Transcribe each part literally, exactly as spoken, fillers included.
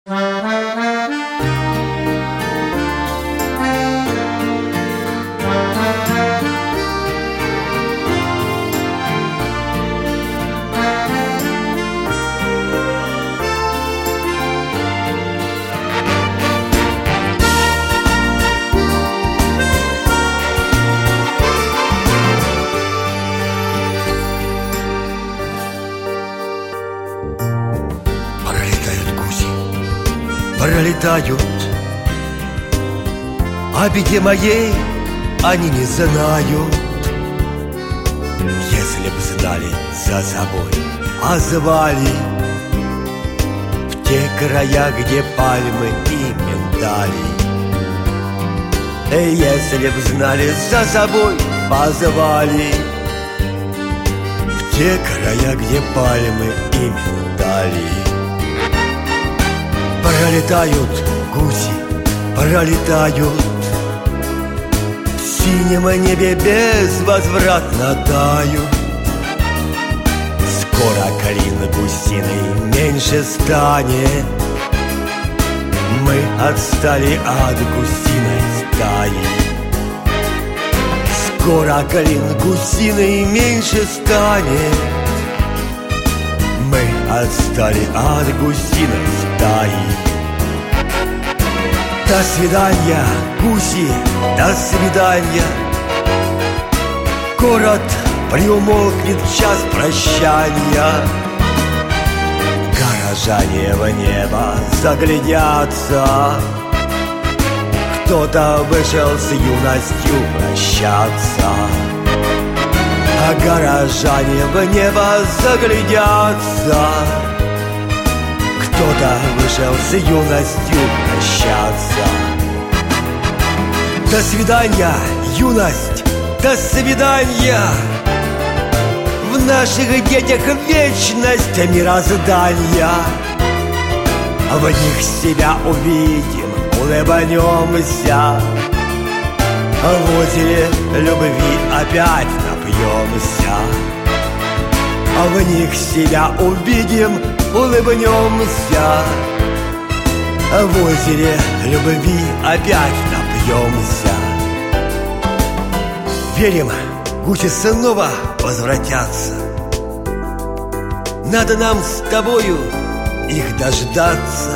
Пролетают, о беде моей они не знают. Если б знали за собой, а звали в те края, где пальмы и миндали. Если б знали за собой, позвали в те края, где пальмы и миндали. Пролетают гуси, пролетают, в синем небе безвозвратно тают. Скоро клин гусиный меньше станет, мы отстали от гусиной стаи. Скоро клин гусиный меньше станет, мы отстали от гусиной стаи. До свидания, гуси, до свидания. Город приумолкнет в час прощания. Горожане в небо заглядятся. Кто-то вышел с юностью прощаться. А горожане в небо заглядятся. Кто-то вышел с юностью прощаться. До свидания, юность, до свидания. В наших детях вечность мироздания. В них себя увидим, улыбнемся. В озере любви опять напьемся. В них себя увидим, улыбнемся. В озере любви опять напьемся. Верим, гуси снова возвратятся. Надо нам с тобою их дождаться.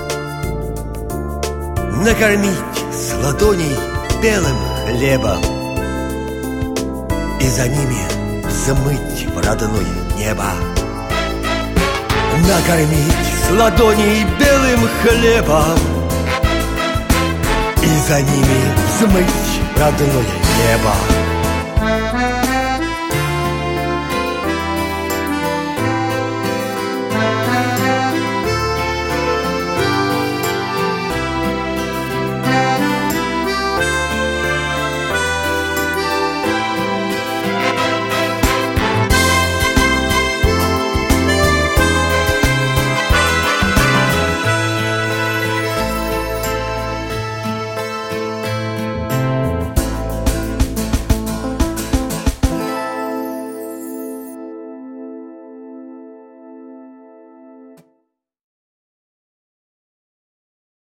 Накормить с ладоней белым хлебом и за ними взмыть в родное небо. Накормить с ладоней белым хлебом и за ними взмыть в родное небо.